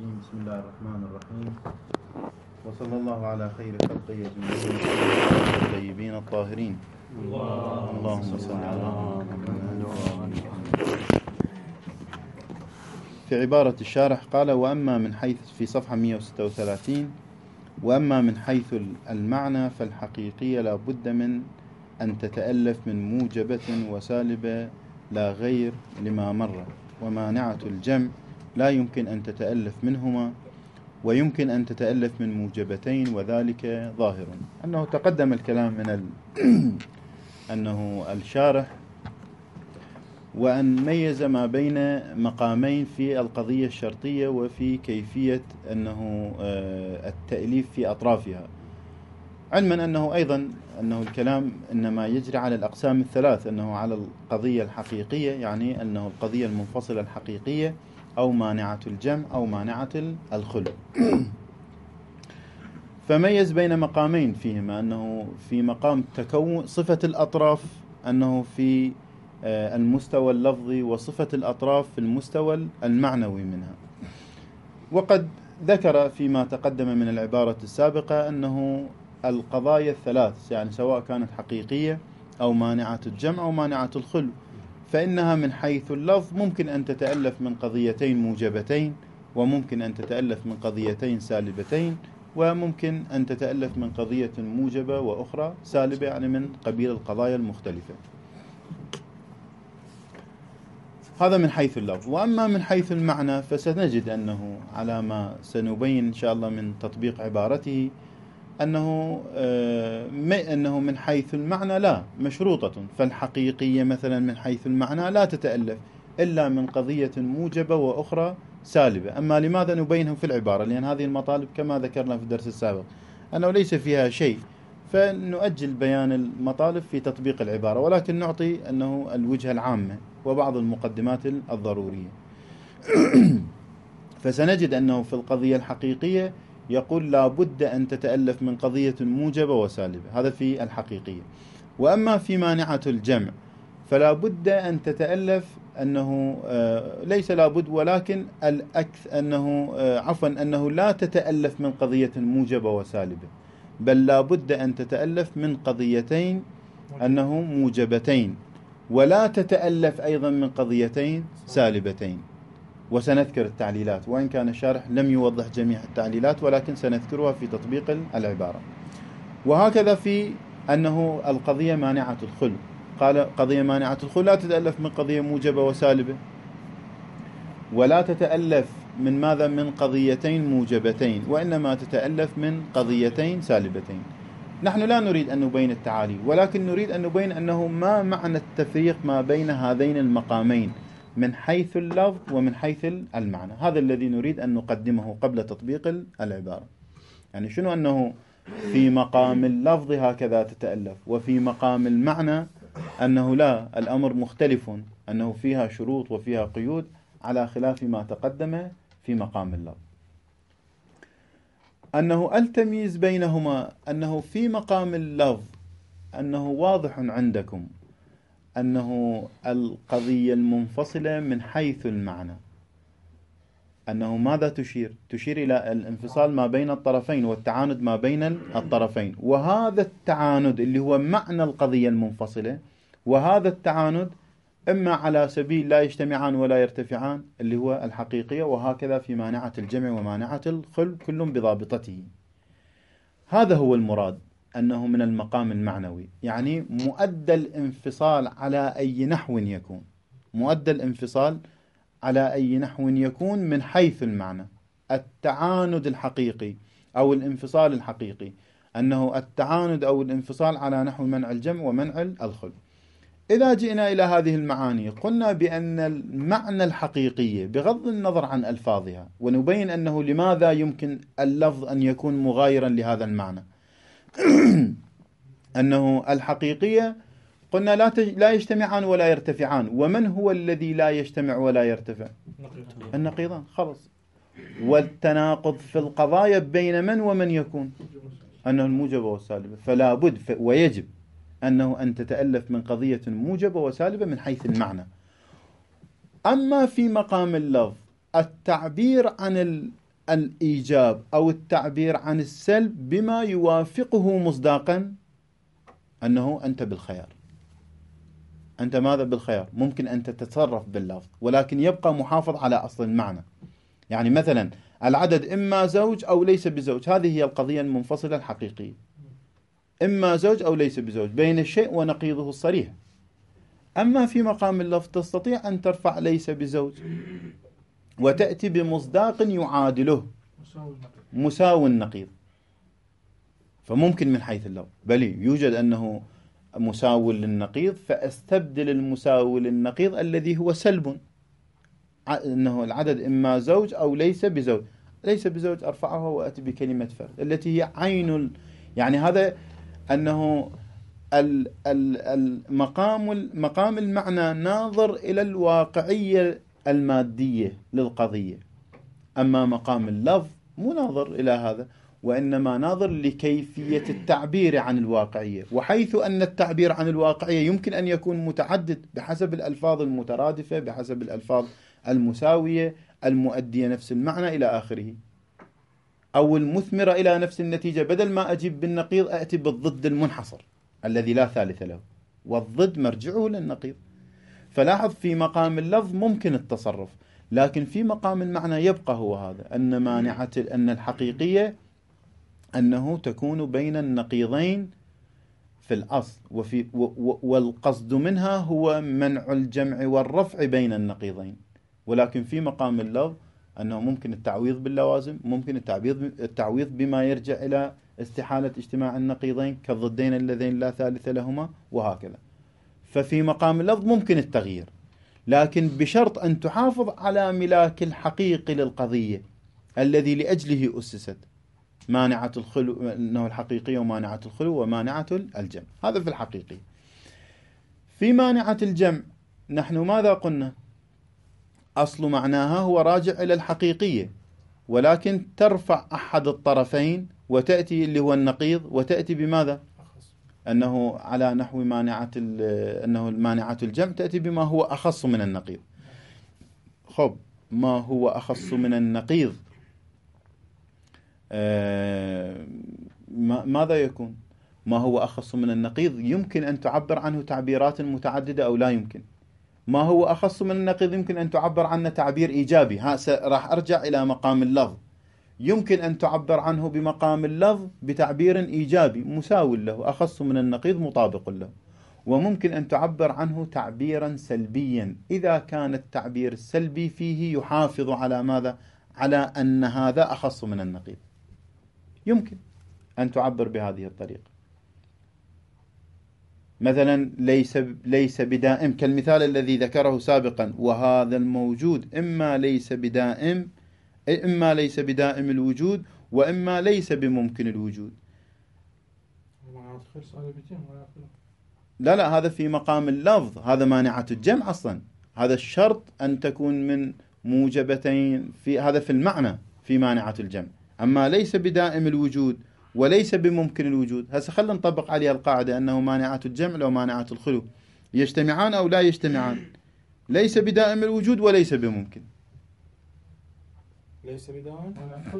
الرجيم. بسم الله الرحمن الرحيم، وصلى الله على خير خلقه أجمعين الطيبين الطاهرين. اللهم صل على محمد. في عبارة الشارح قال: وأما من حيث، في صفحة 136، وأما من حيث المعنى فالحقيقية لا بد من أن تتألف من موجبة وسالبة لا غير لما مر، ومانعة الجمع لا يمكن أن تتألف منهما، ويمكن أن تتألف من موجبتين، وذلك ظاهر. أنه تقدم الكلام من أنه الشارح وأن ميز ما بين مقامين في القضية الشرطية وفي كيفية أنه التأليف في أطرافها، علما أنه أيضا أنه الكلام إنما يجري على الأقسام الثلاث، أنه على القضية الحقيقية، يعني أنه القضية المنفصلة الحقيقية، أو مانعة الجمع، أو مانعة الخلو. فميز بين مقامين فيهما، أنه في مقام تكون صفة الأطراف أنه في المستوى اللفظي، وصفة الأطراف في المستوى المعنوي منها. وقد ذكر فيما تقدم من العبارة السابقة أنه القضايا الثلاث، يعني سواء كانت حقيقية أو مانعة الجمع أو مانعة الخلو، فإنها من حيث اللفظ ممكن أن تتألف من قضيتين موجبتين، وممكن أن تتألف من قضيتين سالبتين، وممكن أن تتألف من قضية موجبة وأخرى سالبة، يعني من قبيل القضايا المختلفة. هذا من حيث اللفظ. وأما من حيث المعنى فسنجد أنه على ما سنبين إن شاء الله من تطبيق عبارته أنه من حيث المعنى لا مشروطة، فالحقيقية مثلا من حيث المعنى لا تتألف إلا من قضية موجبة وأخرى سالبة. أما لماذا نبينه في العبارة؟ لأن هذه المطالب كما ذكرنا في الدرس السابق أنه ليس فيها شيء، فنؤجل بيان المطالب في تطبيق العبارة، ولكن نعطي أنه الوجهة العامة وبعض المقدمات الضرورية. فسنجد أنه في القضية الحقيقية يقول لا بد أن تتألف من قضية موجبة وسالبة، هذا في الحقيقية. وأما في مانعة الجمع فلا بد أن تتألف، أنه ليس لا بد ولكن الأكثر أنه لا تتألف من قضية موجبة وسالبة، بل لا بد أن تتألف من قضيتين أنه موجبتين، ولا تتألف أيضا من قضيتين سالبتين. وسنذكر التعليلات، وإن كان الشارح لم يوضح جميع التعليلات، ولكن سنذكرها في تطبيق العبارة. وهكذا في أنه القضية مانعة الخلو، قال قضية مانعة الخلو لا تتألف من قضية موجبة وسالبة، ولا تتألف من ماذا؟ من قضيتين موجبتين، وإنما تتألف من قضيتين سالبتين. نحن لا نريد أن نبين التعاليل، ولكن نريد أن نبين أنه ما معنى التفريق ما بين هذين المقامين من حيث اللفظ ومن حيث المعنى. هذا الذي نريد أن نقدمه قبل تطبيق العبارة. يعني شنو أنه في مقام اللفظ هكذا تتألف، وفي مقام المعنى أنه لا، الأمر مختلف، أنه فيها شروط وفيها قيود على خلاف ما تقدم في مقام اللفظ. أنه التمييز بينهما، أنه في مقام اللفظ أنه واضح عندكم أنه القضية المنفصلة من حيث المعنى، أنه ماذا تشير؟ تشير إلى الانفصال ما بين الطرفين والتعاند ما بين الطرفين، وهذا التعاند اللي هو معنى القضية المنفصلة، وهذا التعاند إما على سبيل لا يجتمعان ولا يرتفعان اللي هو الحقيقية، وهكذا في مانعة الجمع ومانعة الخلو كل بضابطته. هذا هو المراد، أنه من المقام المعنوي، يعني مؤدى الانفصال على أي نحو يكون، مؤدى الانفصال على أي نحو يكون من حيث المعنى. التعاند الحقيقي أو الانفصال الحقيقي، أنه التعاند أو الانفصال على نحو منع الجمع ومنع الخلو. إذا جئنا إلى هذه المعاني قلنا بأن المعنى الحقيقي بغض النظر عن ألفاظها، ونبين أنه لماذا يمكن اللفظ أن يكون مغايرا لهذا المعنى. أنه الحقيقية قلنا لا يجتمعان ولا يرتفعان، ومن هو الذي لا يجتمع ولا يرتفع؟ النقيضان، خلص. والتناقض في القضايا بين من ومن يكون؟ أنه الموجبة والسالبة. فلا بد ويجب أنه أن تتألف من قضية موجبة وسالبة من حيث المعنى. أما في مقام اللفظ التعبير عن الإيجاب أو التعبير عن السلب بما يوافقه مصداقا أنه أنت بالخيار. أنت ماذا بالخيار؟ ممكن أن تتصرف باللفظ ولكن يبقى محافظ على أصل المعنى. يعني مثلا العدد إما زوج أو ليس بزوج، هذه هي القضية المنفصلة الحقيقية، إما زوج أو ليس بزوج، بين الشيء ونقيضه الصريح. أما في مقام اللفظ تستطيع أن ترفع ليس بزوج وتأتي بمصداق يعادله مساو النقيض، فممكن من حيث اللفظ بل يوجد أنه مساو للنقيض، فأستبدل المساو للنقيض الذي هو سلب، أنه العدد إما زوج أو ليس بزوج، ليس بزوج أرفعها وأتي بكلمة فرد التي هي عين يعني هذا أنه مقام المعنى ناظر إلى الواقعية المادية للقضية، أما مقام اللفظ مو ناظر إلى هذا، وإنما ناظر لكيفية التعبير عن الواقعية، وحيث أن التعبير عن الواقعية يمكن أن يكون متعدد بحسب الألفاظ المترادفة، بحسب الألفاظ المساوية المؤدية نفس المعنى إلى آخره، أو المثمرة إلى نفس النتيجة. بدل ما أجيب بالنقيض أأتي بالضد المنحصر الذي لا ثالث له، والضد مرجعه للنقيض. فلاحظ في مقام اللفظ ممكن التصرف، لكن في مقام المعنى يبقى هو هذا أن الحقيقية أنه تكون بين النقيضين في الأصل، والقصد منها هو منع الجمع والرفع بين النقيضين. ولكن في مقام اللفظ أنه ممكن التعويض باللوازم، ممكن التعويض بما يرجع إلى استحالة اجتماع النقيضين كالضدين اللذين لا ثالث لهما وهكذا. ففي مقام اللفظ ممكن التغيير، لكن بشرط أن تحافظ على ملاك الحقيقي للقضية الذي لأجله أسست، مانعة الخلو، أنه الحقيقية ومانعة الخلو ومانعة الجمع. هذا في الحقيقي. في مانعة الجمع نحن ماذا قلنا؟ أصل معناها هو راجع إلى الحقيقية، ولكن ترفع أحد الطرفين وتأتي اللي هو النقيض، وتأتي بماذا؟ أنه على نحو أنه مانعة الجمع تأتي بما هو أخص من النقيض. خب، ما هو أخص من النقيض ماذا يكون؟ ما هو أخص من النقيض يمكن أن تعبر عنه تعبيرات متعددة أو لا يمكن. ما هو أخص من النقيض يمكن أن تعبر عنه تعبير إيجابي، راح أرجع إلى مقام اللفظ، يمكن أن تعبر عنه بمقام اللفظ بتعبير إيجابي مساو له، أخص من النقيض مطابق له. وممكن أن تعبر عنه تعبيرا سلبيا إذا كان التعبير السلبي فيه يحافظ على ماذا؟ على أن هذا أخص من النقيض. يمكن أن تعبر بهذه الطريقة. مثلا ليس بدائم، كالمثال الذي ذكره سابقا، وهذا الموجود إما ليس بدائم، إما ليس بدائم الوجود، وإما ليس بممكن الوجود. لا هذا في مقام اللفظ، هذا مانعة الجمع أصلا. هذا الشرط أن تكون من موجبتين، هذا في المعنى في مانعة الجمع. أما ليس بدائم الوجود وليس بممكن الوجود، هسه خلينا نطبق عليها القاعدة أنه مانعة الجمع ومانعة الخلو يجتمعان أو لا يجتمعان؟ ليس بدائم الوجود وليس بممكن. ليس بدائم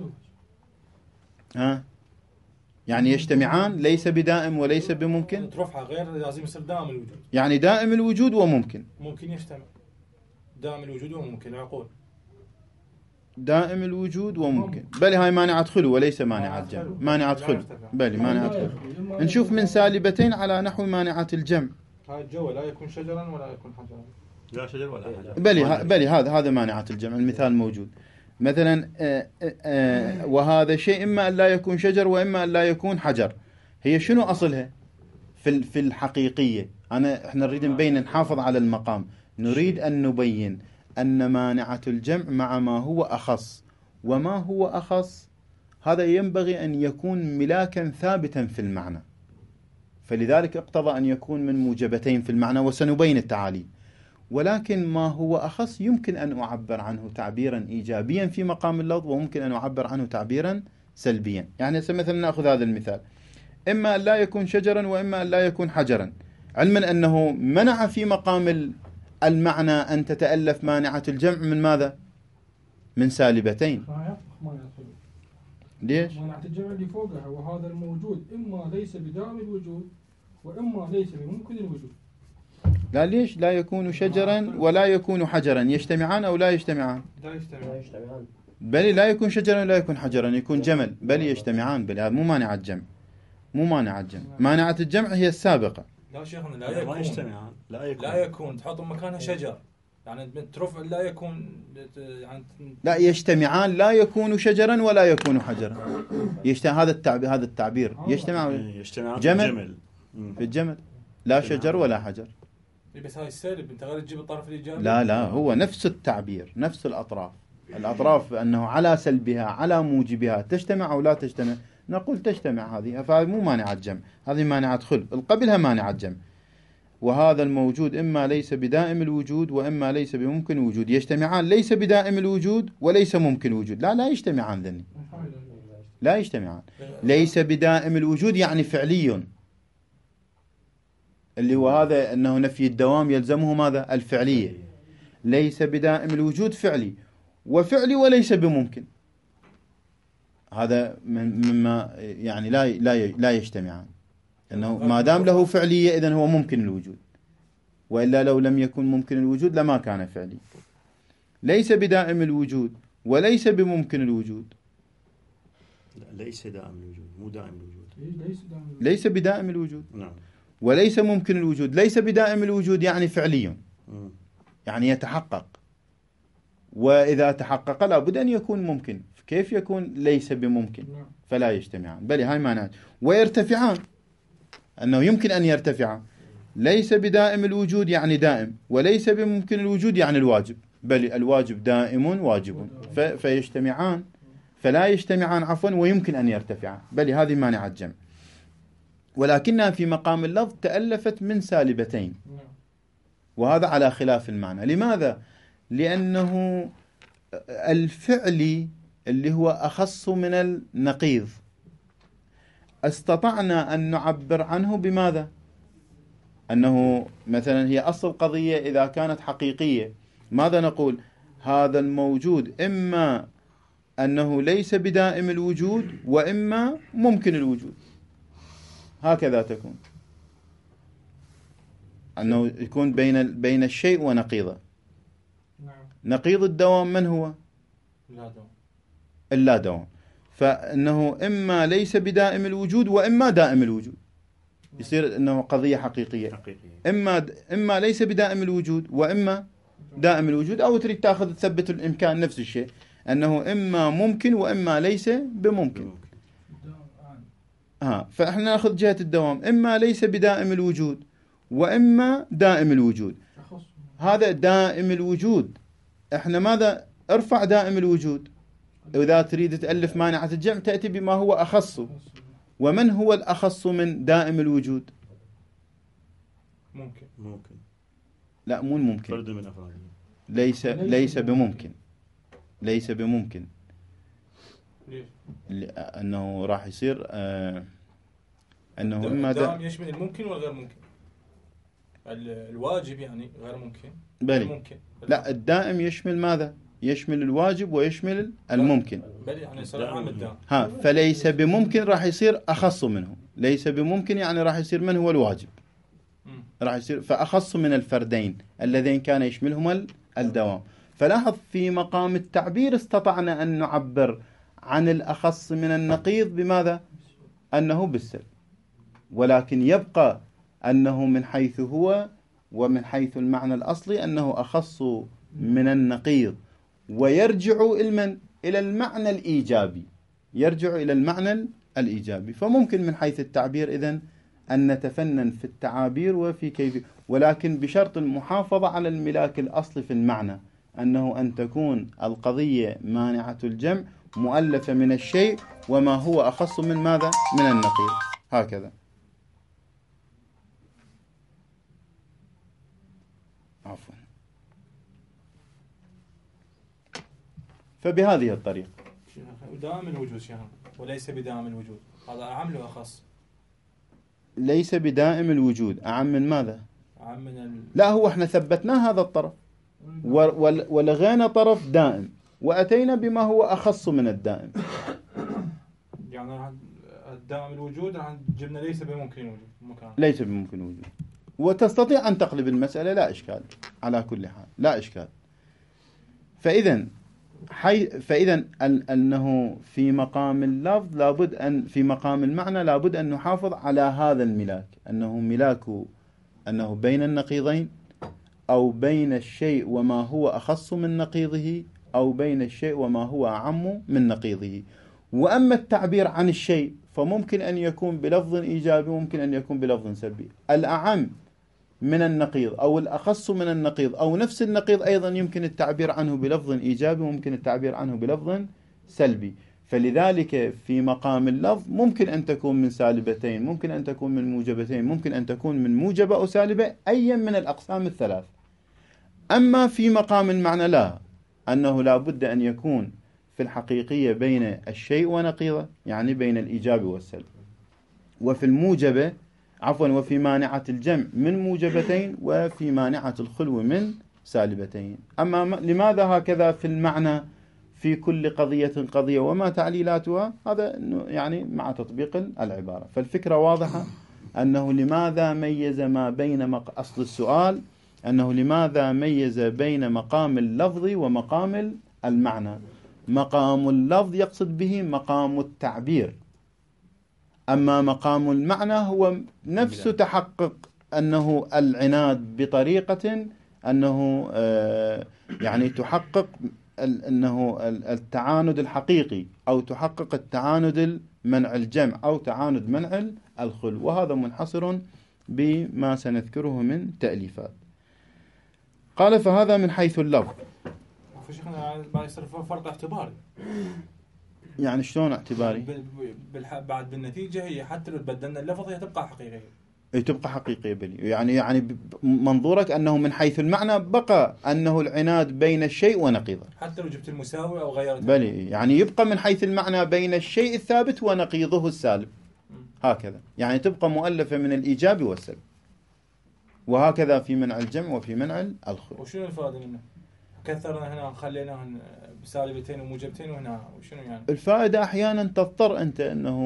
يعني يجتمعان، ليس بدائم وليس بممكن. ترفعها غير لازم يصير دائم الوجود، يعني دائم الوجود وممكن، ممكن يجتمع. دائم الوجود وممكن، عقول دائم الوجود وممكن. بل هاي مانعة خلو وليس مانعة جمع، مانعة خلو. بل مانعة خلو. نشوف من سالبتين على نحو مانعة الجمع. هاي الجو لا يكون شجرا ولا يكون حجرا، لا شجر ولا حجر. بل هذا مانعة الجمع. المثال موجود مثلا وهذا شيء إما أن لا يكون شجر وإما أن لا يكون حجر. هي شنو أصلها في الحقيقية؟ احنا نريد نبين، نحافظ على المقام، نريد أن نبين أن مانعة الجمع مع ما هو أخص، وما هو أخص هذا ينبغي أن يكون ملاكا ثابتا في المعنى، فلذلك اقتضى أن يكون من موجبتين في المعنى، وسنبين التعاليل. ولكن ما هو أخص يمكن أن أعبر عنه تعبيرا إيجابيا في مقام اللفظ، وممكن أن أعبر عنه تعبيرا سلبيا. يعني مثلا نأخذ هذا المثال، إما أن لا يكون شجرا وإما أن لا يكون حجرا، علما أنه منع في مقام المعنى أن تتألف مانعة الجمع من ماذا؟ من سالبتين. ليش؟ مانعة الجمع اللي فوقها، وهذا الموجود إما ليس بدائم الوجود وإما ليس بممكن الوجود. لا ليش؟ لا يكون شجرا ولا يكون حجرا، يجتمعان أو لا يجتمعان؟ لا يجتمعان. بل لا يكون شجرا ولا يكون حجرا، يكون جمل، بل يجتمعان. بل هذا مو مانع الجمع، مو مانع الجمع. مانعة الجمع هي السابقة. لا شيخنا لا يكون، ما يجتمعان، لا يكون تحط مكانها شجر، يعني ترفع لا يكون، يعني لا يجتمعان، لا يكون شجرا ولا يكون حجرا. هذا التعبير يجتمع جمل في الجمل، لا شجر ولا حجر. بس هاي السالب انت غير تجيب الطرف الايجابي. لا هو نفس التعبير، نفس الأطراف أنه على سلبها على موجبها تجتمع أو لا تجتمع، نقول تجتمع هذه، فهذه مو مانعة جمع، هذه مانعة خلف، القبلها مانعة جمع. وهذا الموجود إما ليس بدائم الوجود وإما ليس بممكن الوجود، يجتمعان ليس بدائم الوجود وليس ممكن الوجود. لا يجتمعان ذني، لا يجتمعان. ليس بدائم الوجود يعني فعلي، اللي هو هذا أنه نفي الدوام يلزمه ماذا؟ الفعلية. ليس بدائم الوجود فعلي، وفعلي وليس بممكن، هذا مما يعني لا يجتمعان، أنه ما دام له فعلية إذن هو ممكن الوجود، وإلا لو لم يكن ممكن الوجود لما كان فعلي. ليس بدائم الوجود وليس بممكن الوجود. ليس دائم الوجود، مو دائم الوجود. ليس بدائم الوجود، نعم. وليس ممكن الوجود. ليس بدائم الوجود يعني فعلي، يعني يتحقق، وإذا تحقق لابد أن يكون ممكن. كيف يكون ليس بممكن؟ فلا يجتمعان، بل هاي معناه. ويرتفعان، أنه يمكن أن يرتفعان. ليس بدائم الوجود يعني دائم، وليس بممكن الوجود يعني الواجب، بل الواجب دائم واجب، فيجتمعان، فلا يجتمعان عفوا، ويمكن أن يرتفعان، بل هذه مانعة الجمع. ولكنها في مقام اللفظ تألفت من سالبتين، وهذا على خلاف المعنى. لماذا؟ لأنه الفعل اللي هو أخص من النقيض استطعنا أن نعبر عنه بماذا؟ أنه مثلا هي أصل قضية إذا كانت حقيقية، ماذا نقول؟ هذا الموجود إما أنه ليس بدائم الوجود وإما ممكن الوجود، هكذا تكون، أنه يكون بين الشيء ونقيضه. نقيض الدوام من هو؟ اللا دوام. فإنه إما ليس بدائم الوجود وإما دائم الوجود، يصير إنه قضية حقيقية. إما ليس بدائم الوجود وإما دائم الوجود، أو تريد تأخذ تثبت الإمكان نفس الشيء، أنه إما ممكن وإما ليس بممكن. فإحنا نأخذ جهة الدوام، إما ليس بدائم الوجود وإما دائم الوجود. هذا دائم الوجود، إحنا ماذا؟ ارفع دائم الوجود. إذا تريد تألف مانعة الجمع تأتي بما هو أخص. ومن هو الأخص من دائم الوجود؟ ممكن. لا مو ممكن، فرد من أفراده. ليس بممكن. ليس بممكن. أنه راح يصير أنه إما الدائم يشمل الممكن والغير ممكن. الواجب يعني غير ممكن. ممكن. لا الدائم يشمل ماذا؟ يشمل الواجب ويشمل الممكن. يعني صراحة الدائم. فليس بممكن راح يصير أخص منه. ليس بممكن يعني راح يصير من هو الواجب، راح يصير فأخص من الفردين اللذين كان يشملهما الدوام. فلاحظ في مقام التعبير استطعنا أن نعبر عن الأخص من النقيض بماذا؟ أنه بالسلب، ولكن يبقى أنه من حيث هو ومن حيث المعنى الأصلي أنه أخص من النقيض، ويرجع إلى المعنى الإيجابي، يرجع إلى المعنى الإيجابي. فممكن من حيث التعبير إذن أن نتفنن في التعابير وفي كيف، ولكن بشرط المحافظة على الملاك الأصلي في المعنى، أنه أن تكون القضية مانعة الجمع مؤلفة من الشيء وما هو أخص من ماذا؟ من النقيض، هكذا. عفوا. فبهذه الطريقة دائم الوجود شيخنا، وليس بدائم الوجود، هذا أعم له أخص. ليس بدائم الوجود أعم من ماذا؟ أعم من لا هو احنا ثبتنا هذا الطرف ولغينا طرف دائم، وأتينا بما هو أخص من الدائم. يعني الدائم الوجود راح جبنا ليس بممكن وجود مكان. ليس بممكن وجود، وتستطيع أن تقلب المسألة لا إشكال على كل حال، لا إشكال. فإذا أنه في مقام اللفظ لابد أن، في مقام المعنى لابد أن نحافظ على هذا الملاك، أنه ملاك أنه بين النقيضين، أو بين الشيء وما هو أخص من نقيضه، أو بين الشيء وما هو أعم من نقيضه. وأما التعبير عن الشيء فممكن أن يكون بلفظ إيجابي، ممكن أن يكون بلفظ سلبي. الأعم من النقيض أو الأخص من النقيض أو نفس النقيض أيضا يمكن التعبير عنه بلفظ إيجابي وممكن التعبير عنه بلفظ سلبي. فلذلك في مقام اللفظ ممكن أن تكون من سالبتين، ممكن أن تكون من موجبتين، ممكن أن تكون من موجبة أو سالبة، أي من الأقسام الثلاث. أما في مقام المعنى لا، أنه لا بد أن يكون في الحقيقية بين الشيء ونقيضه، يعني بين الإيجاب والسلب. وفي الموجبة وفي مانعة الجمع من موجبتين، وفي مانعة الخلو من سالبتين. أما لماذا هكذا في المعنى في كل قضية وما تعليلاتها، هذا يعني مع تطبيق العبارة. فالفكرة واضحة، أنه لماذا ميز ما بين أصل السؤال أنه لماذا ميز بين مقام اللفظ ومقام المعنى. مقام اللفظ يقصد به مقام التعبير، أما مقام المعنى هو نفس تحقق أنه العناد بطريقة أنه يعني تحقق أنه التعاند الحقيقي، أو تحقق التعاند منع الجمع، أو تعاند منع الخلو. وهذا منحصر بما سنذكره من تأليفات. قال فهذا من حيث اللفظ. فشيخنا ما يصير فرق اعتباري. يعني شلون اعتباري؟ بعد بالنتيجة هي حتى لو بدلنا اللفظ هي تبقى حقيقية. أي تبقى حقيقية بلي. يعني منظورك أنه من حيث المعنى بقى أنه العناد بين الشيء ونقيضه. حتى لو جبت المساوي أو غيرته. بلي، يعني يبقى من حيث المعنى بين الشيء الثابت ونقيضه السالب. هكذا يعني تبقى مؤلفة من الإيجاب والسلب. وهكذا في منع الجمع وفي منع الخلو. وشنو الفائدة منه؟ كثرنا هنا خليناه بسالبتين وموجبتين وهنا، وشنو يعني؟ الفائدة أحيانا تضطر أنت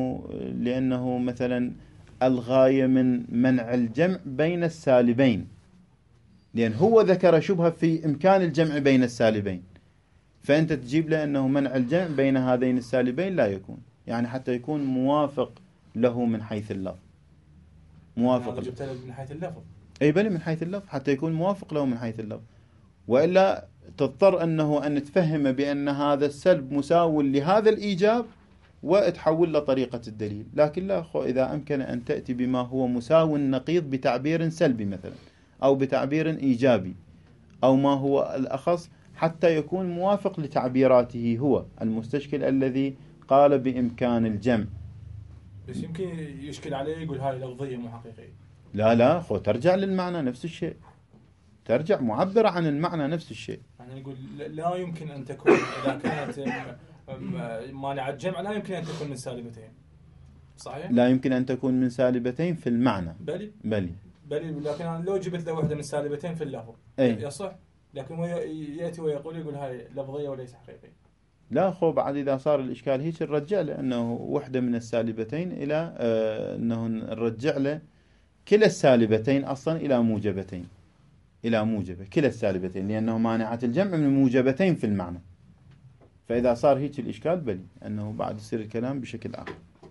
لأنه مثلا الغاية من منع الجمع بين السالبين، لأن هو ذكر شبهة في إمكان الجمع بين السالبين، فأنت تجيب له أنه منع الجمع بين هذين السالبين لا يكون، يعني حتى يكون موافق له من حيث اللفظ. موافق جبت له من حيث اللفظ. أي بلي من حيث اللفظ، حتى يكون موافق له من حيث اللفظ. وإلا تضطر أن تفهم بأن هذا السلب مساو لهذا الإيجاب وتحول له طريقة الدليل. لكن لا، إذا أمكن أن تأتي بما هو مساو النقيض بتعبير سلبي مثلا، أو بتعبير إيجابي، أو ما هو الأخص، حتى يكون موافق لتعبيراته هو المستشكل الذي قال بإمكان الجمع. بس يمكن يشكل عليه يقول هاي لفظية مو حقيقية. لا ترجع للمعنى نفس الشيء، ترجع معبرة عن المعنى نفس الشيء. يعني نقول لا يمكن أن تكون إذا كانت مانع الجمع لا يمكن أن تكون من سالبتين، صحيح؟ لا يمكن أن تكون من سالبتين في المعنى. بلي لكن أنا لو جبت له واحدة من سالبتين في اللفظ يصح، لكن يأتي ويقول يقول هاي لفظية وليس حقيقية. لا بعد إذا صار الإشكال هيك نرجع له أنه وحدة من السالبتين إلى أنه نرجع له كلا السالبتين أصلا إلى موجبتين، إلى موجبة كلا السالبتين، لأنه مانعة الجمع من موجبتين في المعنى. فإذا صار هيك الإشكال بلي أنه بعد يصير الكلام بشكل آخر.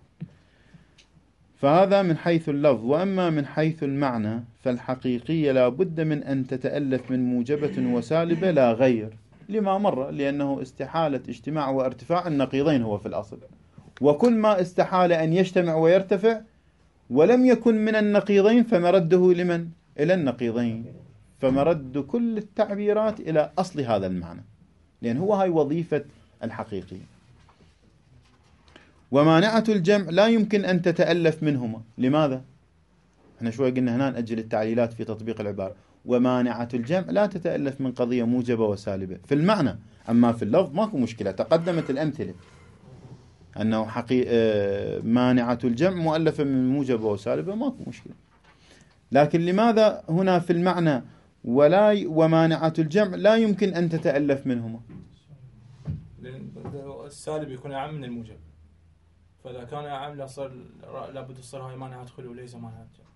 فهذا من حيث اللفظ. وأما من حيث المعنى فالحقيقية لا بد من أن تتألف من موجبة وسالبة لا غير، لما مر، لأنه استحالة اجتماع وارتفاع النقيضين هو في الأصل، وكل ما استحال أن يجتمع ويرتفع ولم يكن من النقيضين فمرده لمن؟ إلى النقيضين. فمرد كل التعبيرات إلى أصل هذا المعنى، لأن هو هاي وظيفة الحقيقي. ومانعة الجمع لا يمكن أن تتألف منهما. لماذا؟ احنا شوي قلنا هنا نأجل التعليلات في تطبيق العبارة. ومانعة الجمع لا تتألف من قضية موجبة وسالبة في المعنى، أما في اللفظ ماكو مشكلة، تقدمت الأمثلة أنه مانعة الجمع مؤلفة من موجبة وسالبة، ماكو مشكلة. لكن لماذا هنا في المعنى ومانعة الجمع لا يمكن أن تتألف منهما؟ لأن السالب يكون أعم من الموجب، فإذا كان أعم لابد تصير هاي مانعة خلو وليس مانعة جمع.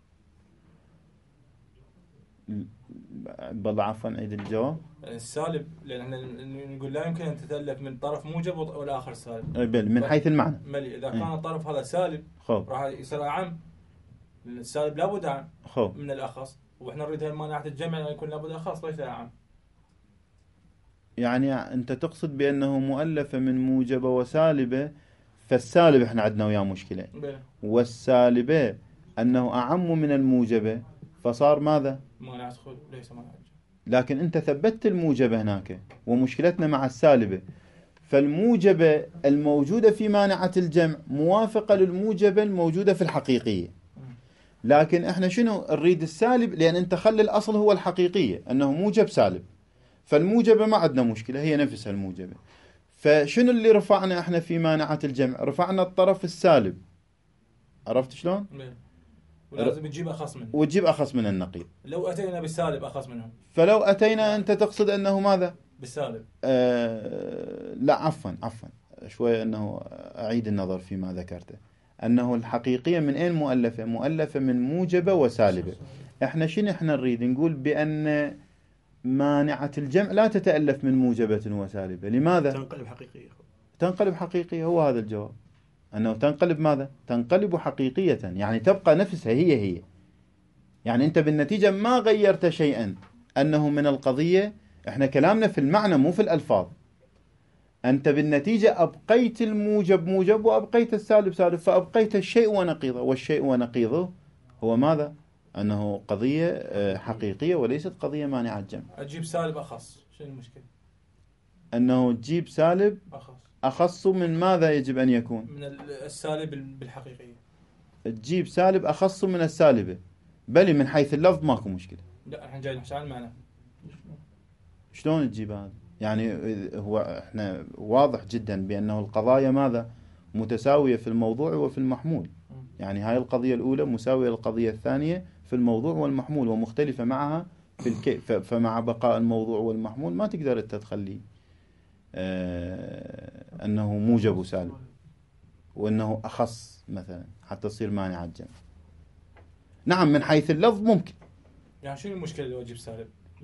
بالله عفوا عيد الجواب. السالب لأن احنا نقول لا يمكن أن تتألف من طرف موجب والآخر سالب. من حيث المعنى. إذا كان الطرف هذا سالب راح يصير أعم. السالب لابد أعم من الأخص، وإحنا نريد هاي مانعة الجمع أن يكون لابد أخص ليس أعم. يعني أنت تقصد بأنه مؤلفة من موجبة وسالبة، فالسالب إحنا عندنا وياه مشكلة، والسالبة أنه أعم من الموجبة، فصار ماذا؟ مانعة خلو ليس مانعة جمع. لكن أنت ثبتت الموجبة هناك، ومشكلتنا مع السالبة. فالموجبة الموجودة في مانعة الجمع موافقة للموجبة الموجودة في الحقيقية. لكن احنا شنو نريد؟ السالب، لأن انت خلي الأصل هو الحقيقية أنه موجب سالب، فالموجبة ما عندنا مشكلة، هي نفسها الموجبة. فشنو اللي رفعنا احنا في مانعة الجمع؟ رفعنا الطرف السالب. عرفت شلون؟ ولازم تجيب أخص منه، وتجيب أخص من النقيض. لو أتينا بالسالب أخص منهم. فلو أتينا أنت تقصد أنه ماذا؟ بالسالب. لا عفوا شوية، أنه أعيد النظر فيما ذكرته، أنه الحقيقية من أين مؤلفة؟ مؤلفة من موجبة وسالبة. احنا شنو احنا نريد نقول؟ بأن مانعة الجمع لا تتألف من موجبة وسالبة. لماذا؟ تنقلب حقيقية. تنقلب حقيقية، هو هذا الجواب، أنه تنقلب ماذا؟ تنقلب حقيقية، يعني تبقى نفسها هي. يعني أنت بالنتيجة ما غيرت شيئا، أنه من القضية احنا كلامنا في المعنى مو في الألفاظ. أنت بالنتيجة أبقيت الموجب موجب وأبقيت السالب سالب، فأبقيت الشيء ونقيضه، والشيء ونقيضه هو ماذا؟ أنه قضية حقيقية وليست قضية مانعة جمع. أجيب سالب أخص، شنو المشكلة؟ أنه تجيب سالب أخص من ماذا يجب أن يكون؟ من السالب بالحقيقية. تجيب سالب أخص من السالبة، بل من حيث اللفظ ماكو مشكلة. لا احنا جاي نحكي عن المعنى. شلون تجيب هذا؟ يعني هو احنا واضح جدا بأنه القضايا ماذا؟ متساوية في الموضوع وفي المحمول. يعني هاي القضية الأولى مساوية للقضية الثانية في الموضوع والمحمول، ومختلفة معها في الكيف. فمع بقاء الموضوع والمحمول ما تقدر انت تخلي أنه موجب وسالب وأنه أخص مثلا حتى تصير مانعة الجمع. نعم من حيث اللفظ ممكن. يعني شنو المشكلة لو أجيب سالب؟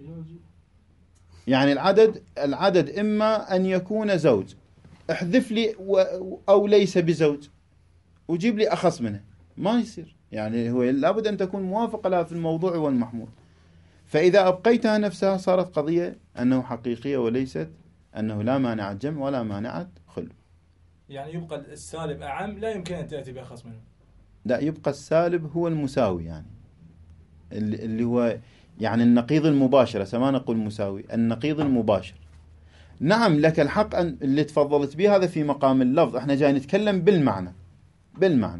يعني العدد إما أن يكون زوج، احذف لي أو ليس بزوج وجيب لي أخص منه، ما يصير. يعني هو لابد أن تكون موافقة لها في الموضوع والمحمول. فإذا أبقيتها نفسها صارت قضية أنه حقيقية وليست أنه لا مانع جمع ولا مانعة خلو. يعني يبقى السالب أعم، لا يمكن أن تأتي بأخص منه. لا، يبقى السالب هو المساوي، يعني اللي هو يعني النقيض المباشر، ما نقول مساوي، النقيض المباشر. نعم لك الحق أن اللي تفضلت به هذا في مقام اللفظ، احنا جاي نتكلم بالمعنى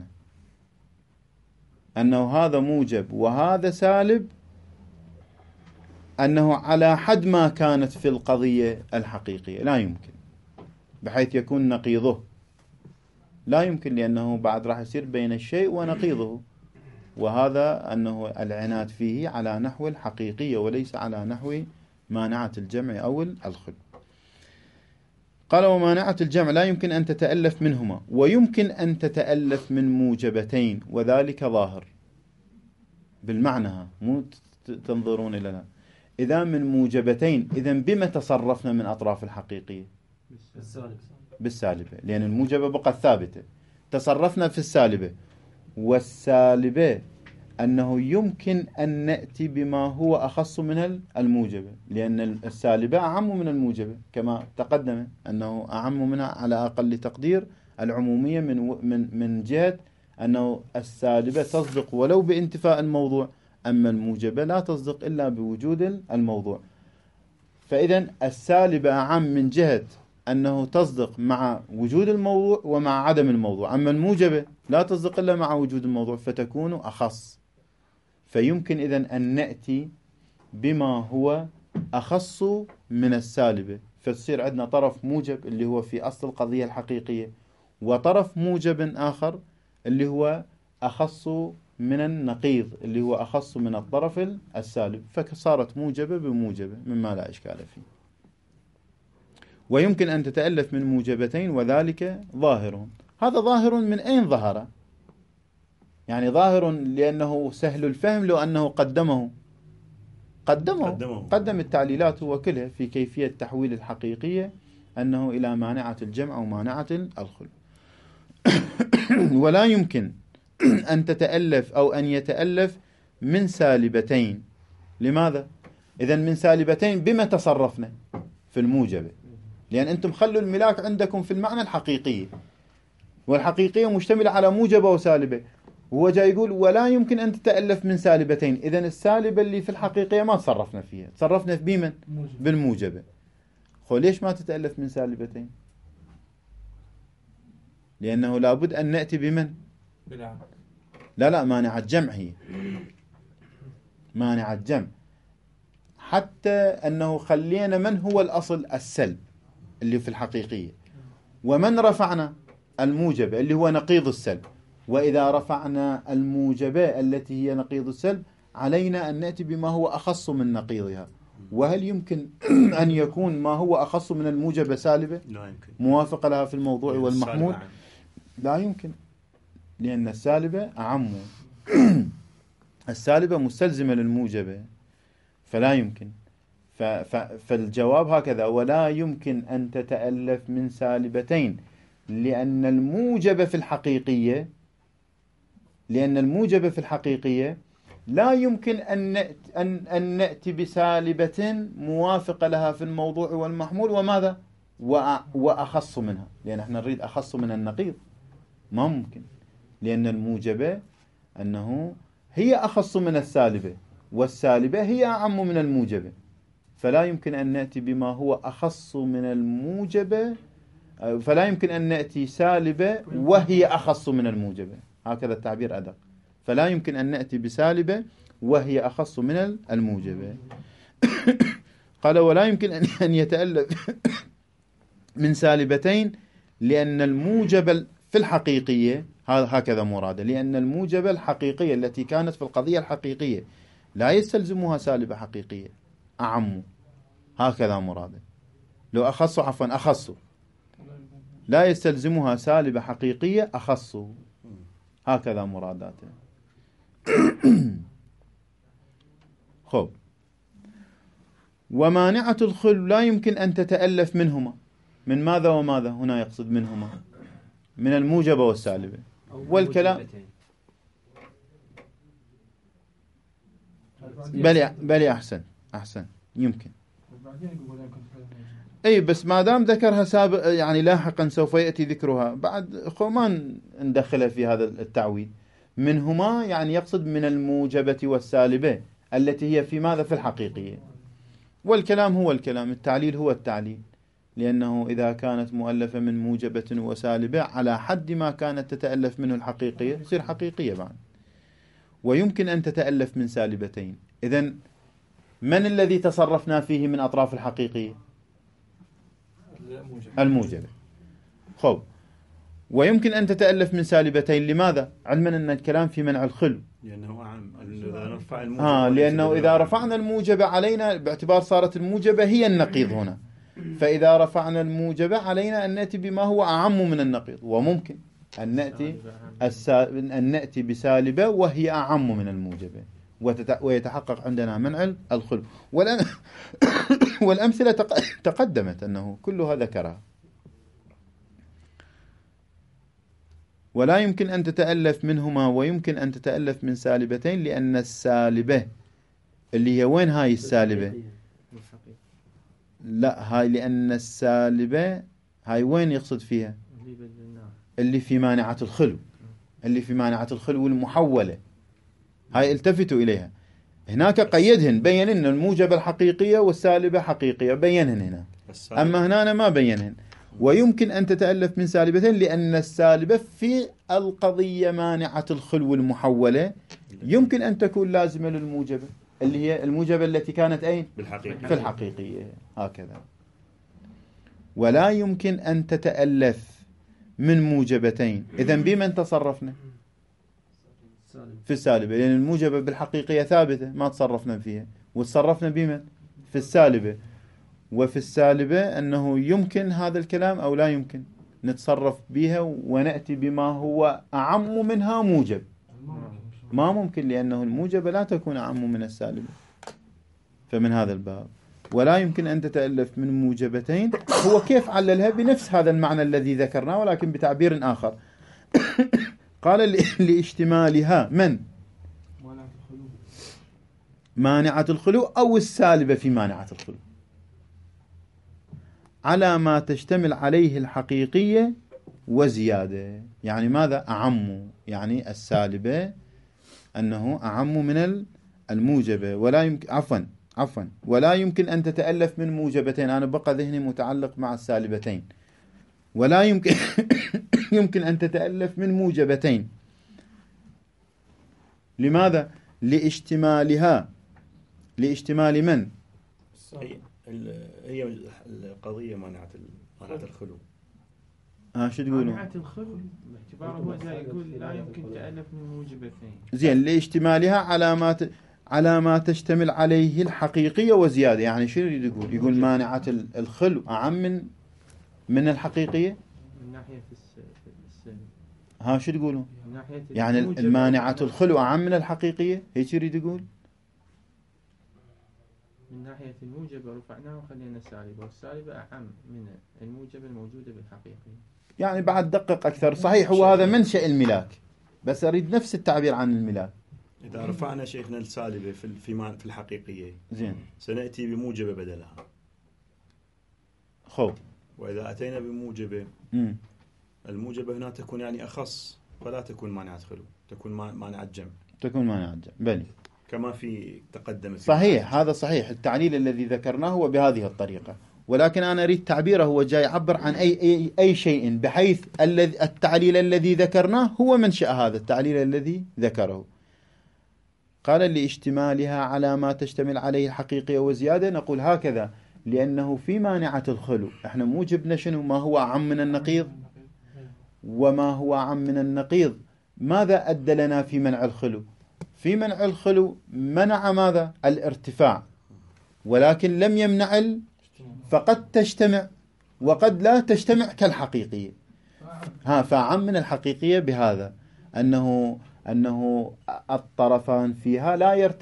أنه هذا موجب وهذا سالب، أنه على حد ما كانت في القضية الحقيقية لا يمكن بحيث يكون نقيضه، لا يمكن، لأنه بعد راح يصير بين الشيء ونقيضه، وهذا أنه العناد فيه على نحو الحقيقية وليس على نحو مانعة الجمع أو الخلو. قال ومانعة الجمع لا يمكن أن تتألف منهما، ويمكن أن تتألف من موجبتين وذلك ظاهر بالمعنى، مو تنظرون إلى إذا من موجبتين. إذن بما تصرفنا من أطراف الحقيقية؟ بالسالبة، لأن الموجبة بقت ثابتة. تصرفنا في السالبة، والسالبة أنه يمكن أن نأتي بما هو أخص من الموجبة، لأن السالبة أعم من الموجبة كما تقدم أنه أعم منها على أقل تقدير العمومية من جهة أنه السالبة تصدق ولو بانتفاء الموضوع، أما الموجبة لا تصدق إلا بوجود الموضوع. فإذا السالبة أعم من جهة أنه تصدق مع وجود الموضوع ومع عدم الموضوع، أما الموجبة لا تصدق إلا مع وجود الموضوع فتكون أخص. فيمكن إذن أن نأتي بما هو أخص من السالبة، فتصير عندنا طرف موجب اللي هو في أصل القضية الحقيقية، وطرف موجب آخر اللي هو أخص من النقيض اللي هو أخص من الطرف السالب، فصارت موجبة بموجبة مما لا إشكال فيه. ويمكن أن تتألف من موجبتين وذلك ظاهر. هذا ظاهر من أين ظهر؟ يعني ظاهر لأنه سهل الفهم لو أنه قدم التعليلات هو كلها في كيفية تحويل الحقيقية أنه إلى مانعة الجمع أو مانعة الخلو. ولا يمكن أن تتألف أو أن يتألف من سالبتين. لماذا؟ إذن من سالبتين بما تصرفنا في الموجبة، لأن أنتم خلوا الملاك عندكم في المعنى الحقيقية، والحقيقية مشتملة على موجبة وسالبة. هو جاي يقول ولا يمكن أن تتألف من سالبتين. إذن السالبة اللي في الحقيقية ما تصرفنا فيها، تصرفنا في بمن؟ بالموجبة. ليش ما تتألف من سالبتين؟ لأنه لابد أن نأتي بمن؟ لا مانع الجمع، هي مانع الجمع. حتى أنه خلينا من هو الأصل؟ السلب اللي في الحقيقية، ومن رفعنا الموجبة اللي هو نقيض السلب. وإذا رفعنا الموجبة التي هي نقيض السلب علينا أن نأتي بما هو أخص من نقيضها. وهل يمكن أن يكون ما هو أخص من الموجبة سالبة موافقة لها في الموضوع والمحمول؟ لا يمكن، لأن السالبة أعم. السالبة مستلزمة للموجبة، فلا يمكن. فالجواب هكذا: ولا يمكن أن تتألف من سالبتين، لأن الموجبة في الحقيقية لا يمكن أن نأتي بسالبة موافقة لها في الموضوع والمحمول. وماذا؟ وأخص منها، لأن احنا نريد أخص من النقيض. ما ممكن، لأن الموجبة أنه هي أخص من السالبة، والسالبة هي أعم من الموجبة، فلا يمكن أن نأتي بما هو أخص من الموجبة. فلا يمكن أن نأتي سالبة وهي أخص من الموجبة، هكذا التعبير أدق. فلا يمكن أن نأتي بسالبة وهي أخص من الموجبة. قال: ولا يمكن أن يتألف من سالبتين، لأن الموجب في الحقيقية، هكذا مراده، لأن الموجبة الحقيقية التي كانت في القضية الحقيقية لا يستلزمها سالبة حقيقية أعم، هكذا مراده. لو أخص لا يستلزمها سالبة حقيقية أخص، هكذا مراداته. خب، ومانعة الخلو لا يمكن أن تتألف منهما. من ماذا وماذا؟ هنا يقصد منهما من الموجبة والسالبة. والكلام بلي أحسن يمكن. أي بس ما دام ذكرها سابق، يعني لاحقا سوف يأتي ذكرها بعد، ما ندخلها في هذا التعويل. منهما يعني يقصد من الموجبة والسالبة التي هي في ماذا؟ في الحقيقية. والكلام هو الكلام، التعليل هو التعليل، لأنه إذا كانت مؤلفة من موجبة وسالبة على حد ما كانت تتألف منه الحقيقية تصير حقيقية بعد. ويمكن أن تتألف من سالبتين. إذن من الذي تصرفنا فيه من أطراف الحقيقية؟ الموجبة. خب، ويمكن أن تتألف من سالبتين. لماذا؟ علما أن الكلام في منع الخلو، لأنه إذا رفعنا الموجبة علينا باعتبار صارت الموجبة هي النقيض هنا، فإذا رفعنا الموجبة علينا أن نأتي بما هو أعم من النقيض. وممكن أن نأتي بسالبة وهي أعم من الموجبة، ويتحقق عندنا منع الخلو. والأمثلة تقدمت أنه كلها ذكرها. ولا يمكن أن تتألف منهما، ويمكن أن تتألف من سالبتين، لأن السالبة اللي هي وين هاي السالبة؟ لا، هاي لأن السالبة هاي وين يقصد فيها؟ اللي في مانعة الخلو، اللي في مانعة الخلو المحولة، هاي التفتوا إليها. هناك قيدهن، بين أن الموجبة الحقيقية والسالبة حقيقية، بينهن هنا. أما هنا ما بينهن. ويمكن أن تتألف من سالبتين، لأن السالبة في القضية مانعة الخلو المحولة يمكن أن تكون لازمة للموجبة، اللي هي الموجبة التي كانت أين؟ في الحقيقية، هكذا. ولا يمكن أن تتألف من موجبتين. إذن بمن تصرفنا؟ في السالبة، لأن الموجبة بالحقيقية ثابتة ما تصرفنا فيها، وتصرفنا بمن؟ في السالبة. وفي السالبة أنه يمكن هذا الكلام أو لا يمكن. نتصرف بها ونأتي بما هو أعم منها موجب؟ ما ممكن، لأنه الموجبة لا تكون أعم من السالبة. فمن هذا الباب ولا يمكن أن تتألف من موجبتين. هو كيف عللها؟ بنفس هذا المعنى الذي ذكرناه ولكن بتعبير آخر. قال لاشتمالها من مانعة الخلو أو السالبة في مانعة الخلو على ما تشتمل عليه الحقيقية وزيادة. يعني ماذا أعم؟ يعني السالبة أنه أعم من الموجبة. ولا يمكن عفوا ولا يمكن أن تتألف من موجبتين. أنا بقى ذهني متعلق مع السالبتين. ولا يمكن يمكن أن تتألف من موجبتين. لماذا؟ لاشتمال من؟ هي القضية مانعة الخلو. شو تقولون؟ مانعة الخلو باعتباره هو جاي يقول لا يمكن تألف من موجبتين. زين، لاشتمالها على ما تشتمل عليه الحقيقية وزيادة. يعني شو يريد يقول؟ يقول مانعة الخلو أعم من الحقيقية. من ناحية شو تقولون؟ يعني المانعة الخلو أعم من الحقيقية، هيك يريد يقول؟ من ناحية الموجبة رفعناه وخلينا السالبة، والسالبة أعم من الموجبة الموجودة بالحقيقية. يعني بعد دقق أكثر. صحيح هو هذا منشأ الملاك، بس أريد نفس التعبير عن الملاك. إذا رفعنا شيخنا السالبة في الحقيقية زين سنأتي بموجبة بدلها. وإذا أتينا بموجبة الموجبة هنا تكون يعني أخص، فلا تكون مانعة خلو، تكون مانعة جمع. بلي كما في تقدم. صحيح، هذا صحيح. التعليل الذي ذكرناه هو بهذه الطريقة، ولكن أنا أريد تعبيره هو جاي يعبر عن أي شيء، بحيث التعليل الذي ذكرناه هو منشأ هذا التعليل الذي ذكره. قال لاشتمالها على ما تشتمل عليه الحقيقية وزيادة. نقول هكذا لأنه في مانعة الخلو احنا موجبنا شنو؟ ما هو أعم من النقيض. وما هو أعم من النقيض ماذا أدى لنا في منع الخلو؟ في منع الخلو منع ماذا؟ الارتفاع، ولكن لم يمنع فقد تجتمع وقد لا تجتمع كالحقيقية. فأعم من الحقيقية بهذا أنه الطرفان فيها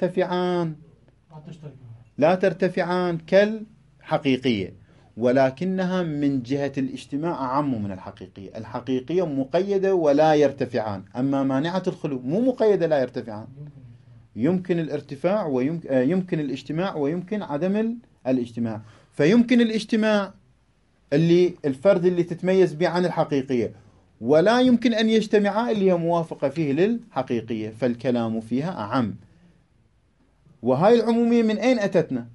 لا ترتفعان كالحقيقية، ولكنها من جهة الاجتماع أعم من الحقيقية. الحقيقية مقيدة ولا يرتفعان، أما مانعة الخلو مو مقيدة لا يرتفعان. يمكن الارتفاع ويمكن الاجتماع ويمكن عدم الاجتماع. فيمكن الاجتماع الفرد اللي تتميز به عن الحقيقية، ولا يمكن أن يجتمعا اللي هي موافقة فيه للحقيقية، فالكلام فيها أعم. وهاي العمومية من أين أتتنا؟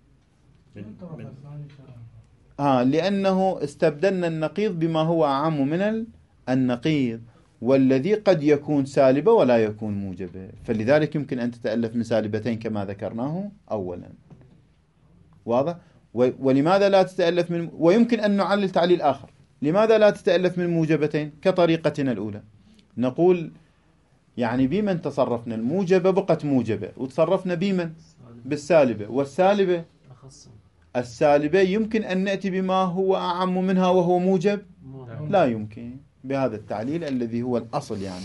لأنه استبدلنا النقيض بما هو أعم من النقيض، والذي قد يكون سالبة ولا يكون موجبة، فلذلك يمكن أن تتألف من سالبتين كما ذكرناه أولا. واضح؟ ولماذا لا تتألف من ويمكن أن نعلل تعليل آخر. لماذا لا تتألف من موجبتين كطريقتنا الأولى؟ نقول يعني بمن تصرفنا؟ الموجبة بقت موجبة، وتصرفنا بمن؟ بالسالبة. والسالبة السالبة يمكن أن نأتي بما هو أعم منها وهو موجب؟ لا يمكن، بهذا التعليل الذي هو الأصل يعني،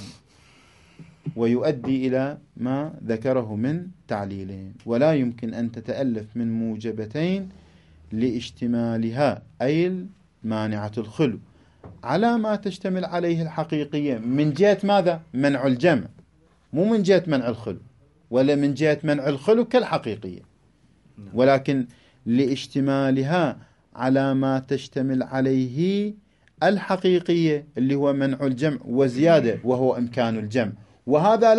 ويؤدي إلى ما ذكره من تعليلين. ولا يمكن أن تتألف من موجبتين لاشتمالها أي مانعة الخلو على ما تشتمل عليه الحقيقية من جهة ماذا؟ منع الجمع، مو من جهة منع الخلو، ولا من جهة منع الخلو كالحقيقية، ولكن لاشتمالها على ما تشتمل عليه الحقيقية اللي هو منع الجمع وزيادة وهو إمكان الجمع. وهذا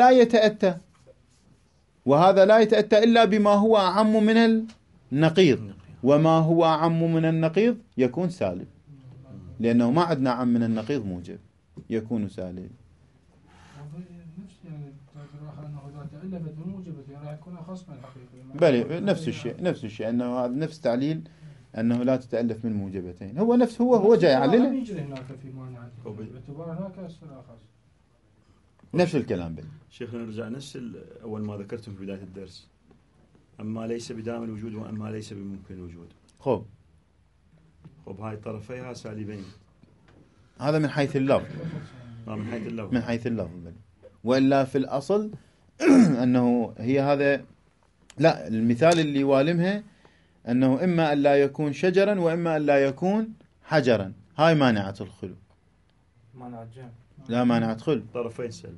لا يتأتى إلا بما هو أعم من النقيض، وما هو أعم من النقيض يكون سالب، لأنه ما عندنا أعم من النقيض موجب، يكون سالب. بلى نفس الشيء أنه هذا نفس تعليل أنه لا تتألف من موجبتين. هو جاي يعلله نفس الكلام. بلى شيخنا نرجع نفس أول ما ذكرتم في بداية الدرس، أما ليس بدائم الوجود وأما ليس بممكن الوجود. خب هاي طرفيها سالبين، هذا من حيث اللفظ. من حيث اللفظ. من حيث اللفظ بل. وإلا في الأصل أنه هي هذا، لا، المثال اللي والمها أنه إما أن لا يكون شجرا وإما أن لا يكون حجرا، هاي مانعة الخلو. مانعة جمع. لا مانعة خلو. طرفين سلب.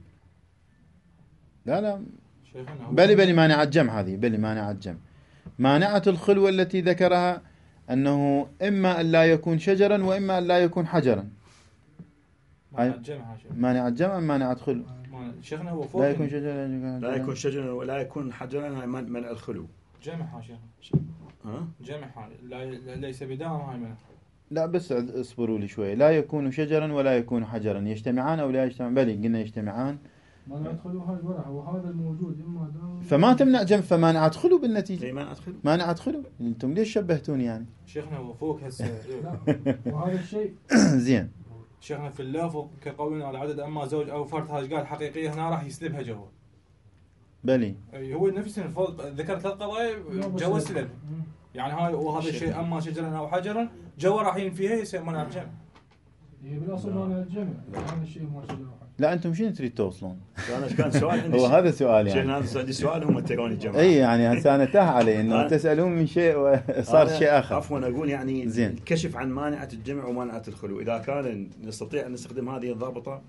لا بل مانعة جمع، هذه بل مانعة جمع. مانعة الخلو التي ذكرها أنه إما أن لا يكون شجرا وإما أن لا يكون حجرا. مانعة جمع. مانعة جمع مانعة خلو. شيخنا هو فوق لا يكون شجرا لا يكون شجرا ولا يكون حجرا، منع الخلو. جمع شيخ. جمع ليس بدام هاي منع. لا بس اصبروا لي شوي. لا يكون شجرا ولا يكون حجرا، يجتمعان أو لا يجتمعان؟ بلي قلنا يجتمعان. ما ندخلوا هاي الورقة وهذا الموجود إما دام فما تمنع جمع، فمانع ادخلوا بالنتيجة. اي ما ادخلوا. مانع ادخلوا. انتم ليش شبهتوني يعني؟ شيخنا هو فوق هسه. وهذا الشيء زين. شيخنا في اللفظ كقولنا على عدد اما زوج او فرد، هاي قال حقيقيه هنا راح يسلبها جوا. بلي هو نفس ذكر 3 قضايا جوا سلب. يعني هاي وهذا الشيء اما شجرا او حجرا جوا راح ينفيها يصير منع الجمع. هي بالاصل مانع الجمع، هذا الشيء ما شجره. لا انتم شنو تريد توصلون؟ انا كان سؤال عندي. هو هذا سؤال يعني. شيخنا عندي سؤال هم تروني الجماعه. اي يعني هسه انا تاه علي انه تسالون من شيء وصار شيء اخر. عفوا اقول يعني زين. الكشف عن مانعه الجمع ومانعه الخلو، اذا كان نستطيع ان نستخدم هذه الضابطه،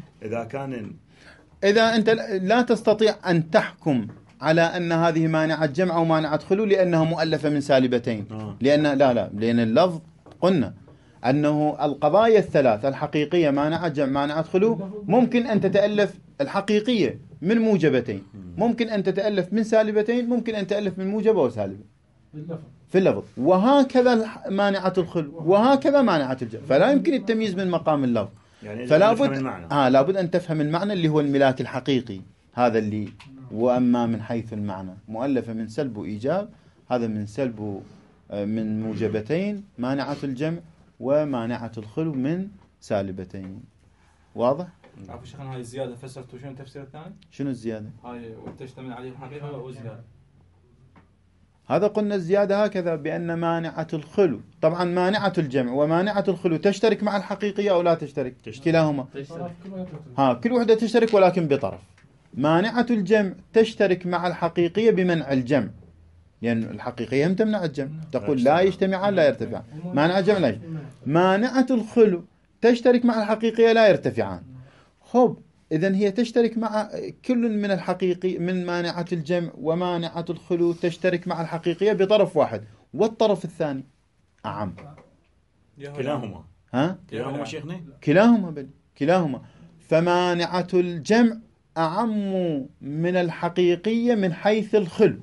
اذا انت لا تستطيع ان تحكم على ان هذه مانعه جمع ومانعه خلو لانها مؤلفه من سالبتين. لان لان اللفظ قلنا أنه القضايا الثلاث الحقيقية مانعة جمع مانعة خلو ممكن أن تتألف الحقيقية من موجبتين، ممكن أن تتألف من سالبتين، ممكن أن تألف من موجبة وسالبة في اللفظ، وهكذا مانعة الخلو وهكذا مانعة الجمع. فلا يمكن التمييز من مقام اللفظ، يعني فلا بد لابد أن تفهم المعنى اللي هو الملاك الحقيقي، هذا اللي وأما من حيث المعنى مؤلفة من سلب وإيجاب، هذا من سلب من موجبتين مانعة الجمع ومانعة الخلو من سالبتين. واضح؟ عفوا شيخنا هاي الزيادة فسرتوا شنو التفسير الثاني؟ شنو الزيادة؟ هاي وتشتمل عليه الحقيقة والزيادة. هذا قلنا الزيادة هكذا بأن مانعة الخلو طبعا مانعة الجمع ومانعة الخلو تشترك مع الحقيقية أو لا تشترك؟ كلاهما. كل وحدة تشترك ولكن بطرف. مانعة الجمع تشترك مع الحقيقية بمنع الجمع، لأن يعني الحقيقية هم تمنع الجمع، تقول لا يجتمعان لا يرتفعان، مانع الجمع لا يجتمع. مانعة الخلو تشترك مع الحقيقية لا يرتفعان. خب إذن هي تشترك مع كل من الحقيقي من مانعة الجمع ومانعة الخلو تشترك مع الحقيقية بطرف واحد، والطرف الثاني أعم. كلاهما. كلاهما شيخنا. كلاهما. فمانعة الجمع أعم من الحقيقية من حيث الخلو.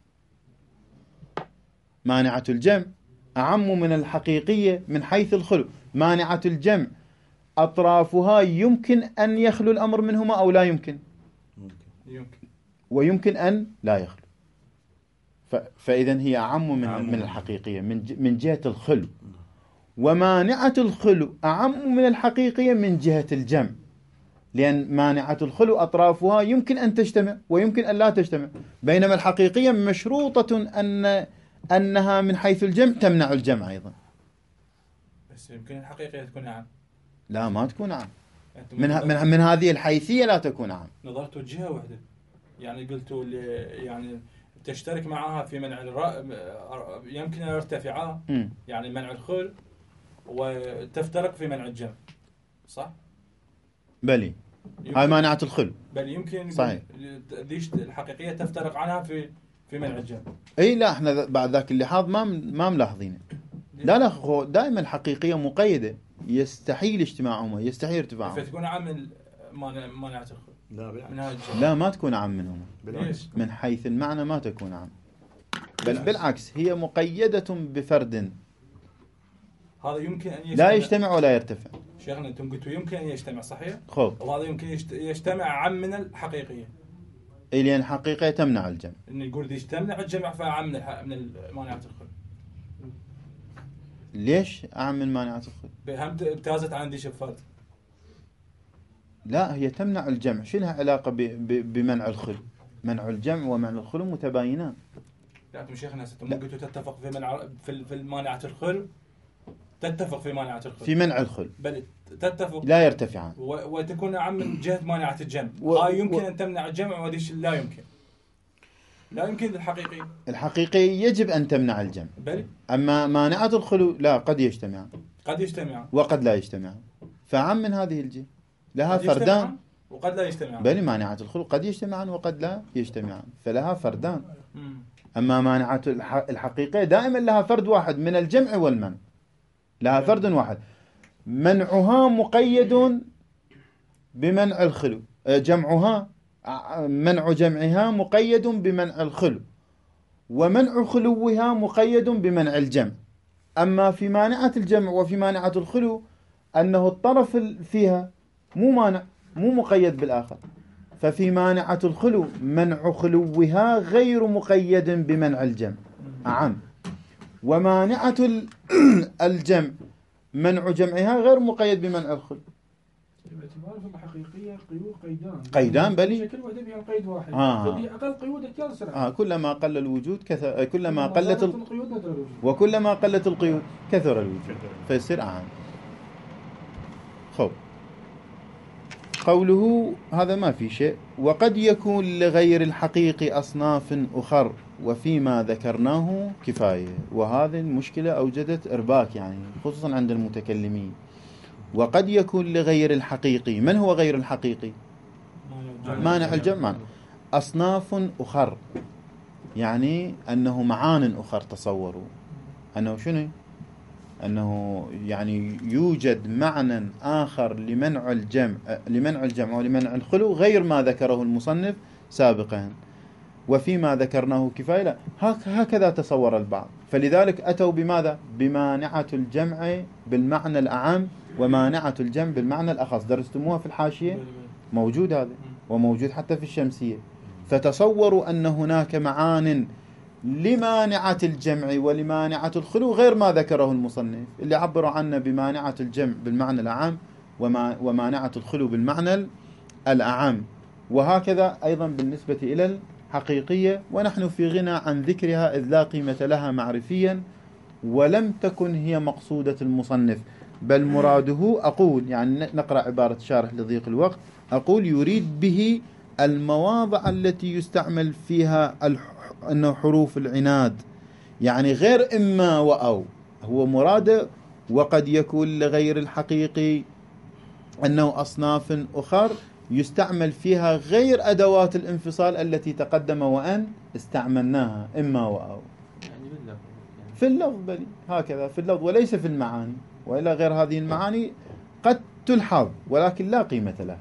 مانعة الجمع أعم من الحقيقية من حيث الخلو. مانعة الجمع أطرافها يمكن أن يخلو الأمر منهما أو لا يمكن. ويمكن أن لا يخلو. فإذن هي أعم من الحقيقية من جهة الخلو. ومانعة الخلو أعم من الحقيقية من جهة الجمع، لأن مانعة الخلو أطرافها يمكن أن تجتمع ويمكن أن لا تجتمع، بينما الحقيقية مشروطة أنها من حيث الجمع تمنع الجمع أيضا. بس يمكن الحقيقية تكون أعم. لا ما تكون أعم من هذه الحيثية، لا تكون أعم. نظرت جهة واحدة، يعني قلتوا يعني تشترك معها في منع يمكن أن يرتفعا، يعني منع الخلو، وتفترق في منع الجمع، صح؟ بلي هاي مانعة الخلو. بل يمكن صحيح. الحقيقية تفترق عنها في منع الجمع. اي لا احنا بعد ذاك اللحاظ ما ملاحظينه. لا دائما الحقيقية مقيدة، يستحيل اجتماعهما، يستحيل ارتفاعهما. فتكون عام مانعة الخلو. لا لا ما تكون عام منهما. بالعكس. من حيث المعنى ما تكون عام، بل بالعكس هي مقيدة بفرد. هذا يمكن أن لا يجتمع ولا يرتفع. شيخنا أنتم قلتوا يمكن أن يجتمع، صحيح؟ خب. وهذا يمكن يجتمع عام من الحقيقية. لأن الحقيقة تمنع الجمع. إن يقول ديش تمنع الجمع فأعم من مانعة الخلو. ليش أعم من مانعة الخلو؟ هم امتازت عن ديش بفرد. لا هي تمنع الجمع، شو لها علاقة بمنع الخلو؟ منع الجمع ومنع الخلو متباينان. لا أنتم شيخنا أنتم قلتوا تتفق في المانعة الخلو، تتفق في مانعة الخلو. في منع الخلو. بل تتفق لا يرتفعان وتكون أعم من جهة مانعة الجمع. يمكن أن تمنع الجمع وديش لا يمكن. لا يمكن الحقيقي يجب أن تمنع الجمع. بل أما مانعة الخلو لا، قد يجتمعان وقد لا يجتمعان. فعم من هذه الجهة لها فردان وقد لا يجتمعان. بل مانعة الخلو قد يجتمعان وقد لا يجتمعان، فلها فردان. أما مانعة الحقيقة دائما لها فرد واحد من الجمع والمنع، لها فرد واحد، منعها مقيد بمنع الخلو، منع جمعها مقيد بمنع الخلو، ومنع خلوها مقيد بمنع الجمع. أما في مانعة الجمع وفي مانعة الخلو أنه الطرف فيها مو مقيد بالآخر، ففي مانعة الخلو منع خلوها غير مقيد بمنع الجمع أعم، ومانعة الجمع منع جمعها غير مقيد بمنع الخلو. باعتبار في الحقيقية قيدان بلي كل واحدة فيها قيد واحد، فهي أقل قيود الكسرة. كلما قل الوجود كلما قلت القيود، وكلما قلت القيود كثر الوجود فيصير أعم. خب قوله هذا ما في شيء. وقد يكون لغير الحقيقي أصناف أخر وفيما ذكرناه كفاية. وهذه المشكلة أوجدت إرباك يعني خصوصا عند المتكلمين. وقد يكون لغير الحقيقي، من هو غير الحقيقي؟ مانع الجمع. أصناف أخر يعني أنه معان أخر. تصوروا أنه شنو؟ أنه يعني يوجد معنى آخر لمنع الجمع ولمنع الخلو غير ما ذكره المصنف سابقا. وفيما ذكرناه كفاية. لا، هكذا تصور البعض، فلذلك أتوا بماذا؟ بمانعة الجمع بالمعنى الأعم ومانعة الجمع بالمعنى الأخص. درستموها في الحاشية، موجود هذا وموجود حتى في الشمسية. فتصوروا أن هناك معان لمانعة الجمع ولمانعة الخلو غير ما ذكره المصنف اللي عبروا عنه بمانعة الجمع بالمعنى الأعم ومانعة الخلو بالمعنى الأعم. وهكذا أيضا بالنسبة إلى الحقيقية، ونحن في غنى عن ذكرها إذ لا قيمة لها معرفيا، ولم تكن هي مقصودة المصنف، بل مراده أقول يعني نقرأ عبارة شارح لضيق الوقت. أقول يريد به المواضع التي يستعمل فيها أنه حروف العناد، يعني غير إما وأو، هو مراده. وقد يكون لغير الحقيقي أنه أصناف أخر يستعمل فيها غير أدوات الانفصال التي تقدم وأن استعملناها إما وأو، يعني في اللفظ بلي هكذا في اللفظ وليس في المعاني. وإلا غير هذه المعاني قد تلحظ ولكن لا قيمة لها،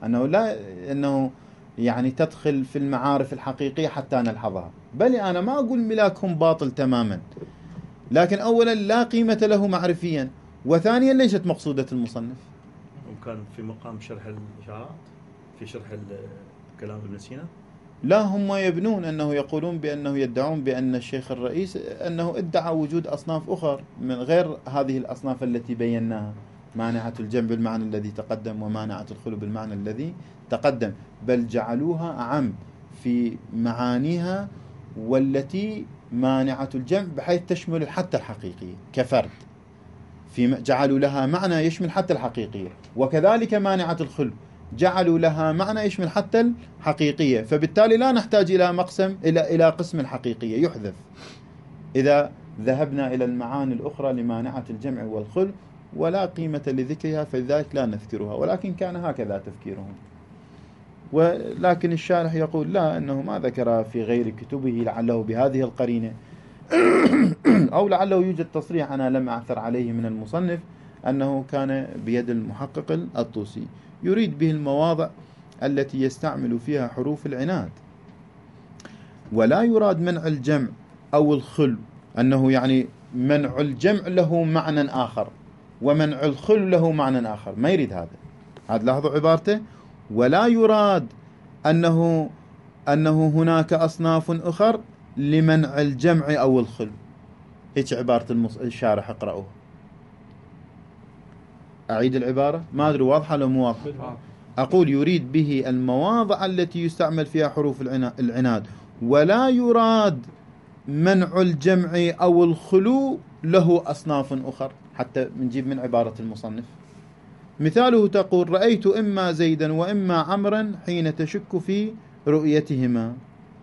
أنه يعني تدخل في المعارف الحقيقية حتى نلحظها. بل أنا ما أقول ملاكهم باطل تماما، لكن أولا لا قيمة له معرفيا، وثانيا ليست مقصودة المصنف. وكان في مقام شرح الإشعارات في شرح كلام ابن سينا. لا، هم يبنون أنه يقولون بأنه يدعون بأن الشيخ الرئيس أنه ادعى وجود أصناف أخر من غير هذه الأصناف التي بيناها، مانعة الجمع بالمعنى الذي تقدم ومانعة الخلو بالمعنى الذي تقدم، بل جعلوها أعم في معانيها والتي مانعة الجمع بحيث تشمل حتى الحقيقية كفرد، جعلوا لها معنى يشمل حتى الحقيقية. وكذلك مانعة الخلو جعلوا لها معنى يشمل حتى الحقيقية، فبالتالي لا نحتاج إلى قسم الحقيقية يحذف إذا ذهبنا إلى المعاني الأخرى لمانعة الجمع والخلو، ولا قيمة لذكرها فلذلك لا نذكرها، ولكن كان هكذا تفكيرهم. ولكن الشارح يقول لا، أنه ما ذكر في غير كتبه لعله بهذه القرينة أو لعله يوجد تصريح أنا لم أعثر عليه من المصنف أنه كان بيد المحقق الطوسي. يريد به المواضع التي يستعمل فيها حروف العناد، ولا يراد منع الجمع أو الخلو، أنه يعني منع الجمع له معنى آخر ومنع الخلو له معنى آخر، ما يريد هذا لاحظوا عبارته. ولا يراد أنه هناك أصناف أخر لمنع الجمع أو الخلو. هيك عبارة الشارح، اقرأوه. أعيد العبارة، ما أدري واضحة لو مو واضحة. أقول يريد به المواضع التي يستعمل فيها حروف العناد، ولا يراد منع الجمع أو الخلو له أصناف أخر، حتى نجيب من عبارة المصنف مثاله تقول رأيت إما زيدا وإما عمرا حين تشك في رؤيتهما.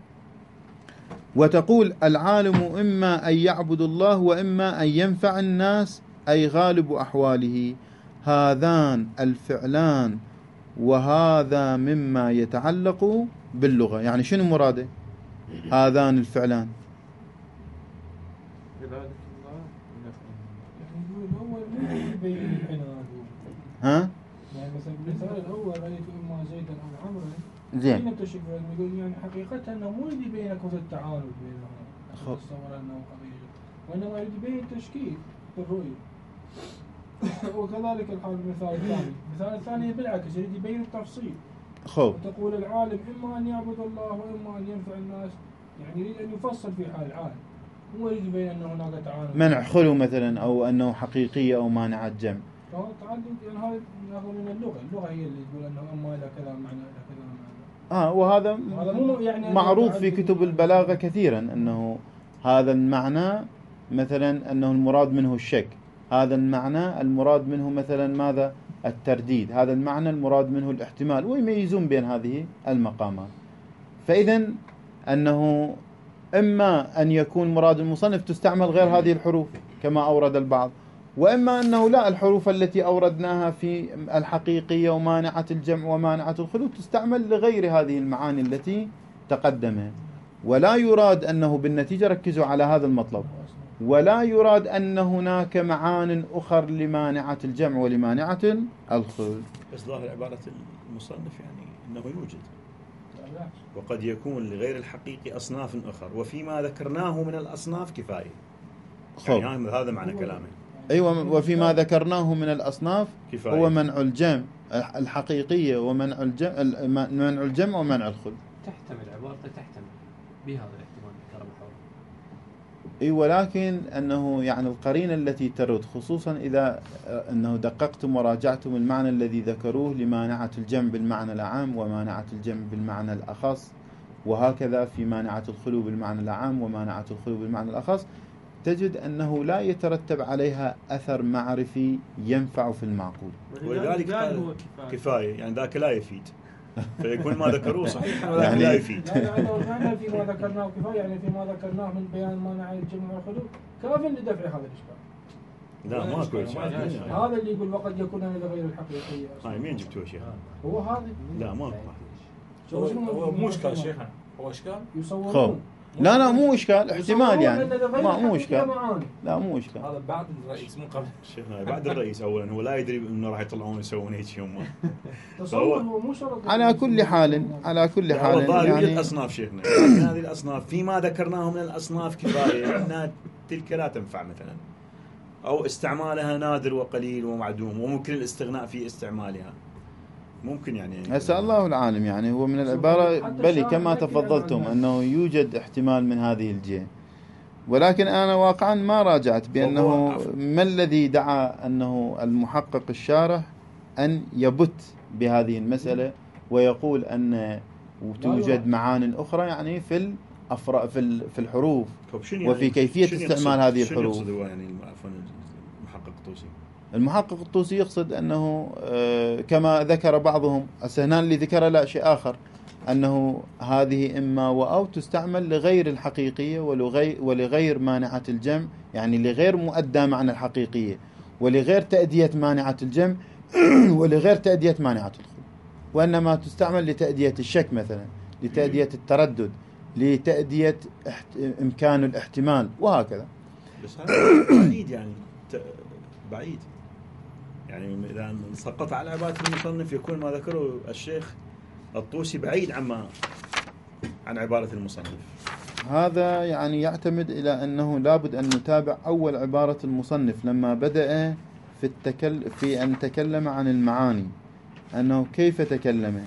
وتقول العالم إما أن يعبد الله وإما أن ينفع الناس أي غالب أحواله. هذان الفعلان وهذا مما يتعلق باللغة. يعني شنو مراده هذان الفعلان؟ ها؟ يعني مثلا المثال الأول رأيت إما زيدا أو عمرا زين. حين تشك يقول يعني حقيقة أنه مو يريد يبين لك التعارض بينهم تصور أنه قضية، وإنما يريد يبين التشكيك بالرؤية. وكذلك الحال المثال الثاني، المثال الثاني بالعكس يريد يبين التفصيل. وتقول العالم إما أن يعبد الله وإما أن ينفع الناس، يعني يريد أن يفصل في حال العالم، مو يريد يبين أنه هناك تعارض. منع خلو مثلا أو أنه حقيقية أو مانعة جمع. تعدد يعني هذا ناخذ من اللغة هي اللي تقول أنه أما إلى كذا معنى إلى كذا معنى. وهذا يعني معروف في كتب البلاغة كثيرا أنه هذا المعنى مثلا أنه المراد منه الشك، هذا المعنى المراد منه مثلا ماذا؟ الترديد، هذا المعنى المراد منه الاحتمال، ويميزون بين هذه المقامات. فإذا أنه إما أن يكون مراد المصنف تستعمل غير هذه الحروف كما أورد البعض، وإما أنه لا، الحروف التي أوردناها في الحقيقية ومانعة الجمع ومانعة الخلو تستعمل لغير هذه المعاني التي تقدمها. ولا يراد أنه بالنتيجة، ركزوا على هذا المطلب، ولا يراد أن هناك معان أخر لمانعة الجمع ولمانعة الخلو. بس ظاهر عبارة المصنف يعني أنه يوجد، وقد يكون لغير الحقيقي أصناف أخرى، وفيما ذكرناه من الأصناف كفاية. يعني هذا معنى كلامه. أيوة، وفيما ذكرناه من الأصناف كفاية. هو منع الجمع الحقيقية ومنع الجمع ومنع الخلو. تحتمل عبارته، تحتمل بهذا الاحتمال كلام الحوار. ولكن أنه يعني القرينة التي ترد، خصوصا إذا أنه دققتم وراجعتم المعنى الذي ذكروه لمانعة الجمع بالمعنى العام ومانعة الجمع بالمعنى الأخص، وهكذا في مانعة الخلو بالمعنى العام ومانعة الخلو بالمعنى الأخص، تجد أنه لا يترتب عليها أثر معرفي ينفع في المعقول. ولذلك قال كفاية، يعني ذاك لا يفيد، فيكون ما ذكروه صحيح ولكن يعني لا يفيد. يعني فيما ذكرناه كفاية، يعني فيما ذكرناه من بيان مانع الجمع والخلو كاف لدفع هذا الإشكال. لا ما أقول شيء. هذا اللي يقول وقد يكون هذا غير الحقيقية. هاي مين جبتوه شيخ؟ هو هذا. لا ما هو مو إشكال شيخنا، هو إشكال يصورون. لا مو إشكال، احتمال يعني مو إشكال. لا مو إشكال. هذا بعد الرئيس مو قبل. شيخنا بعد الرئيس أولا، هو لا يدري إنه راح يطلعون يسوون هيك يوم. تصور هو مو شرط. على كل حال يعني الأصناف شيخنا، يعني هذه الأصناف فيما ذكرناه من الأصناف كفاية، أنها تلك لا تنفع مثلا، أو استعمالها نادر وقليل ومعدوم، وممكن الاستغناء في استعمالها. ممكن يعني أسأل الله العالم، يعني هو من العبارة بل كما تفضلتم أنه يوجد احتمال من هذه الجهة، ولكن أنا واقعا ما راجعت بأنه ما الذي دعا أنه المحقق الشارح أن يبت بهذه المسألة ويقول أن توجد معان أخرى يعني في الحروف وفي كيفية استعمال هذه الحروف. يعني المحقق الطوسي، المحقق الطوسي يقصد أنه كما ذكر بعضهم، السهنان اللي ذكر لا شيء آخر، أنه هذه إما وأو تستعمل لغير الحقيقية ولغير مانعة الجمع، يعني لغير مؤدى معنى الحقيقية ولغير تأدية مانعة الجمع ولغير تأدية مانعة الخلو، وإنما تستعمل لتأدية الشك مثلا، لتأدية التردد، لتأدية إمكان الاحتمال وهكذا. بس هذا بعيد، يعني بعيد، يعني إذا سقط على عبارة المصنف يكون ما ذكره الشيخ الطوسي بعيد عن عبارة المصنف. هذا يعني يعتمد إلى أنه لابد أن نتابع أول عبارة المصنف لما بدأ في أن تكلم عن المعاني، أنه كيف تكلم.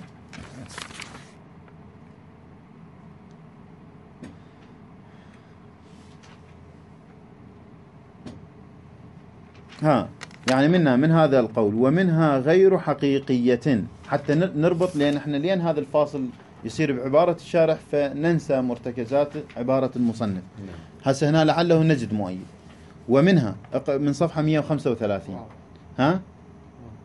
يعني من هذا القول ومنها غير حقيقية، حتى نربط، لأن احنا لين هذا الفاصل يصير بعبارة الشارح فننسى مرتكزات عبارة المصنف. هسه هنا لعله نجد مؤيد. ومنها من صفحة 135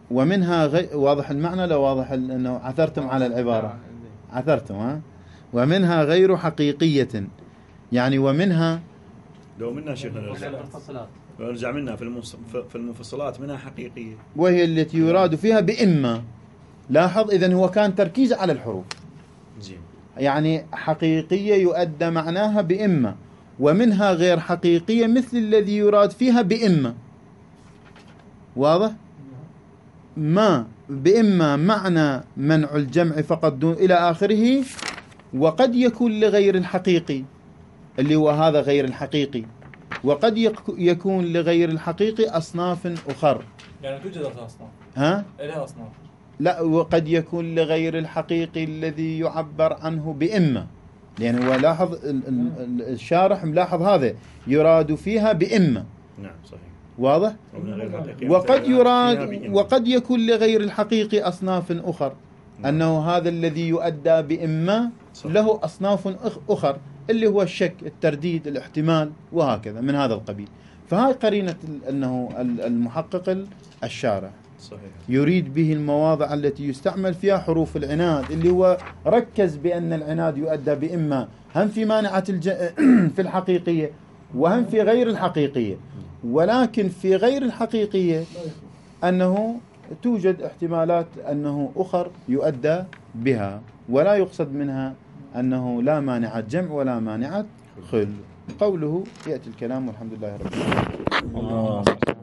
ومنها واضح المعنى، لو واضح أنه عثرتم على العبارة، عثرتم ها. ومنها غير حقيقية، يعني ومنها لو منها شيخنا نرجع منها في المفصلات منها حقيقية، وهي التي يراد فيها بإما. لاحظ إذن هو كان تركيز على الحروف، يعني حقيقية يؤدى معناها بإما، ومنها غير حقيقية مثل الذي يراد فيها بإما. واضح؟ ما بإما معنى منع الجمع فقط دون إلى آخره. وقد يكون لغير الحقيقي اللي هو هذا غير الحقيقي، وقد يكون لغير الحقيقي أصناف أخر. يعني توجد أصناف؟ ها؟ إلها أصناف؟ لا، وقد يكون لغير الحقيقي الذي يعبر عنه بإما، لأنه يعني لاحظ الشارح ملاحظ هذا يراد فيها بإما. نعم صحيح. واضح؟ وقد يراد وقد يكون لغير الحقيقي أصناف أخر، أنه هذا الذي يؤدى بإما له أصناف أخر اللي هو الشك، الترديد، الاحتمال، وهكذا من هذا القبيل. فهاي قرينة أنه المحقق الشارح صحيح يريد به المواضع التي يستعمل فيها حروف العناد، اللي هو ركز بأن العناد يؤدى بإما هم في مانعة في الحقيقية وهم في غير الحقيقية. ولكن في غير الحقيقية أنه توجد احتمالات أنه أخر يؤدى بها، ولا يقصد منها أنه لا مانعة جمع ولا مانعة خل. قوله يأتي الكلام والحمد لله رب العالمين.